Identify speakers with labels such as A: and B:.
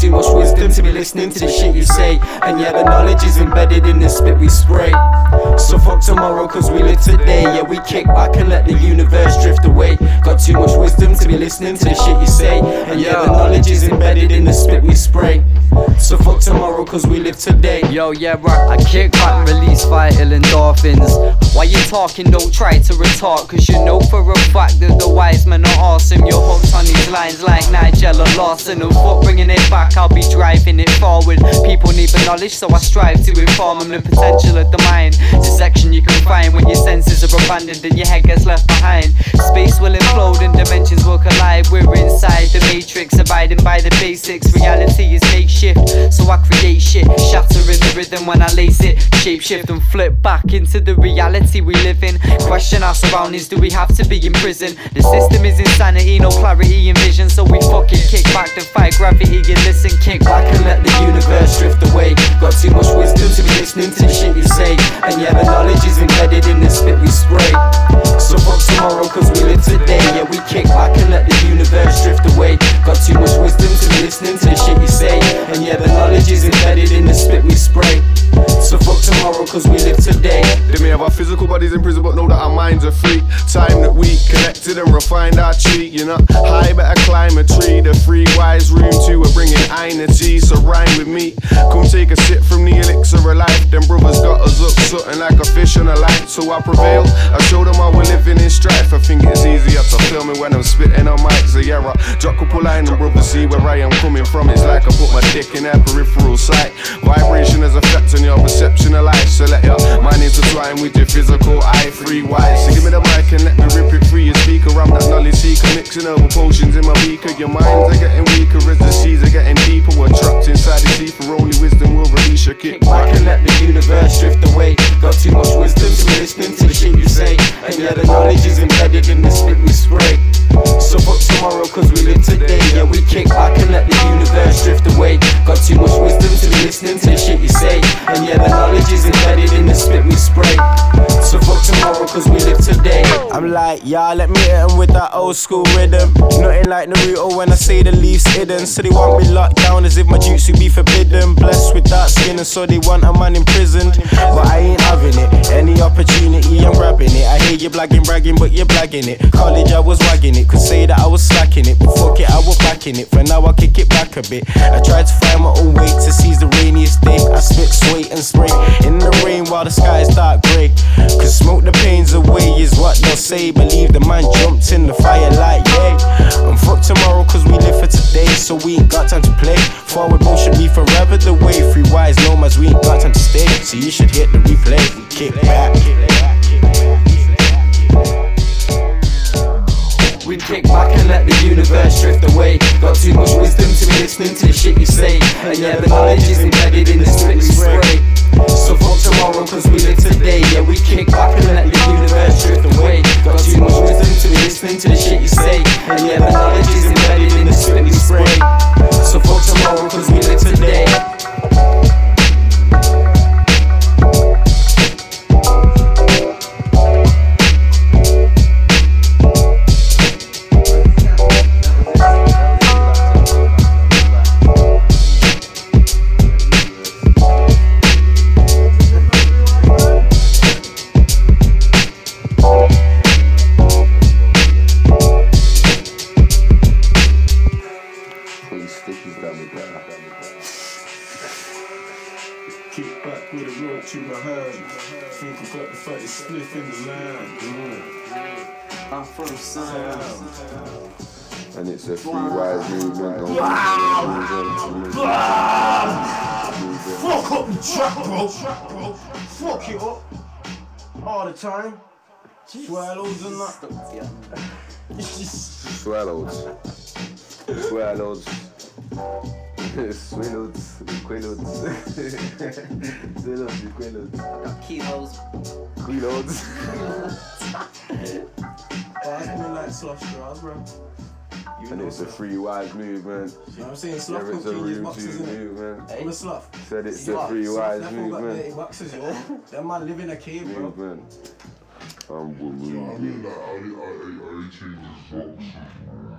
A: too much wisdom to be listening to the shit you say. And yeah, the knowledge is embedded in the spit we spray. So fuck tomorrow cause we live today. Yeah, we kick back and let the universe drift away. Got too much wisdom to be listening to the shit you say. And yeah, the knowledge is embedded in the spit we spray. So fuck tomorrow cause we live today.
B: Yo, yeah, right, I kick back, release vital endorphins. While you talking, don't try to retort, cause you know for a fact that the wise men are awesome. You're hooked on these lines like Nigel or Lawson. And fuck bringing it back, I'll be driving it forward. People need the knowledge, so I strive to inform them the potential of the mind. The section you can find when your senses are abandoned and your head gets left behind. Space will implode and dimensions will collide. We're inside the matrix, abiding by the basics. Reality is makeshift, so I create shit, shattering the rhythm when I lace it. Shapeshift and flip back into the reality we live in. Question our surroundings, do we have to be in prison? The system is insanity, no clarity in vision. So we fucking kick back, defy gravity and listen. Kick back and let the universe drift away. Got too much wisdom to be listening to the shit you say. And yeah, the knowledge is embedded in the spit we spray. So fuck tomorrow cause we live today. Yeah, we kick back and let the universe drift away. Got too much wisdom to be listening to the shit you say. And yeah, the knowledge is embedded in the spit we spray. So fuck tomorrow cause we live today.
C: They may have our physical bodies in prison but know that our minds are free. Time that we connected and refined our cheat. You know, high better climb a tree. The free wise room too, we're bringing tea. So rhyme with me, come take a sip from the elixir of life. Them brothers got us up something like a fish on a line. So I prevail, I show them how we're living in strife. I think it's easier to film me when I'm spitting on mics. So yeah, I drop a couple lines and brothers see where I am coming from. It's like I put my dick in their peripheral sight. Vibration has effect on your perception of life. So let your mind intertwine with your physical eye. Free wise, so give me the mic and let me rip it free. Your speaker, I'm that knowledge seeker, mixing herbal potions in my beaker. Your minds are getting weaker as the seas are getting deeper. We're trapped inside the sea, for only wisdom will release your kick
A: back and let the universe drift away. Got too much wisdom to be listening to the shit you say. And yeah, the knowledge is embedded in the spit we spray. So fuck tomorrow cause we live today. Yeah, we kick back and let the universe drift away. Got too much wisdom to be listening to the shit you say. And yeah, the knowledge is embedded in the spit we spray. So fuck tomorrow cause we live today.
D: I'm like, yeah, let me hit 'em with that old school rhythm. Nothing like Naruto when I say the leaves hidden. So they want me locked down as if my jutsu be forbidden. Blessed with dark skin and so they want a man imprisoned. But I ain't having it, any opportunity I'm grabbing it. I hear you blagging, bragging, but you're blagging it. College I was wagging it, could say that I was slacking it. But fuck it, I was backing it, for now I kick it back a bit. I tried to find my own way to seize the rainiest day. I spit, sway and spray in the rain while the sky is dark grey. Cause smoke the pains away is what they'll say. Believe the man jumped in the fire like yay. I'm fucked tomorrow cause we live for today. So we ain't got time to play. Forward motion be forever the way. Free wise nomads, we ain't got time to stay. So you should hit the replay. We kick back.
A: We kick back and let the universe drift away. Got too much wisdom to be listening to the shit you say. And yeah, the knowledge is embedded in the spit we spray. So fuck tomorrow cause we live today. Yeah, we kick back and let the universe drift away. Got too much wisdom to be listening to the shit you say. And yeah, the knowledge is embedded in the spit we spray. So fuck tomorrow cause we live today.
E: Kick back with a real tune I heard. Think I got the fattest spliff in the land. I'm from sound.
C: And it's a free wise movement.
E: Fuck up the track, bro. Fuck it up. All the time. Swallows and that. It's just
C: Swallows. Swallows. Swallows. Quillows. Swallows. Quillows.
B: Kilos.
C: Quillows.
E: I can like slush straws, bro.
C: And it's a free wise movement.
E: You know what I'm saying? Slough
C: Yeah, it's a
E: cooking these
C: room
E: boxes,
C: two
E: innit?
C: movement.
E: I'm a slough.
C: Said it's a free wise
E: Got
C: movement.
E: dirty boxes, you know? That man live in a cave, bro.
C: Movement.
F: I mean, like, I change his socks.